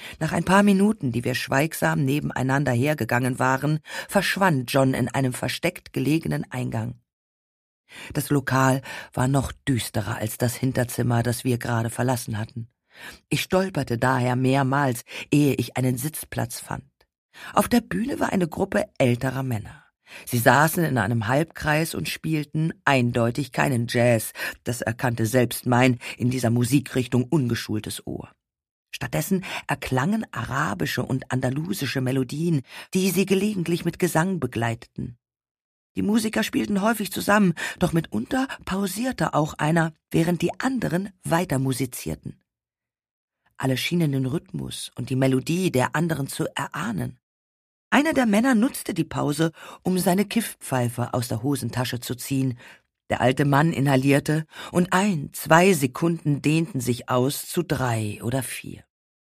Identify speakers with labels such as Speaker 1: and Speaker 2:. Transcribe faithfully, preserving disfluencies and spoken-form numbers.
Speaker 1: Nach ein paar Minuten, die wir schweigsam nebeneinander hergegangen waren, verschwand John in einem versteckt gelegenen Eingang. Das Lokal war noch düsterer als das Hinterzimmer, das wir gerade verlassen hatten. Ich stolperte daher mehrmals, ehe ich einen Sitzplatz fand. Auf der Bühne war eine Gruppe älterer Männer. Sie saßen in einem Halbkreis und spielten eindeutig keinen Jazz, das erkannte selbst mein in dieser Musikrichtung ungeschultes Ohr. Stattdessen erklangen arabische und andalusische Melodien, die sie gelegentlich mit Gesang begleiteten. Die Musiker spielten häufig zusammen, doch mitunter pausierte auch einer, während die anderen weiter musizierten. Alle schienen den Rhythmus und die Melodie der anderen zu erahnen. Einer der Männer nutzte die Pause, um seine Kiffpfeife aus der Hosentasche zu ziehen. Der alte Mann inhalierte, und ein, zwei Sekunden dehnten sich aus zu drei oder vier.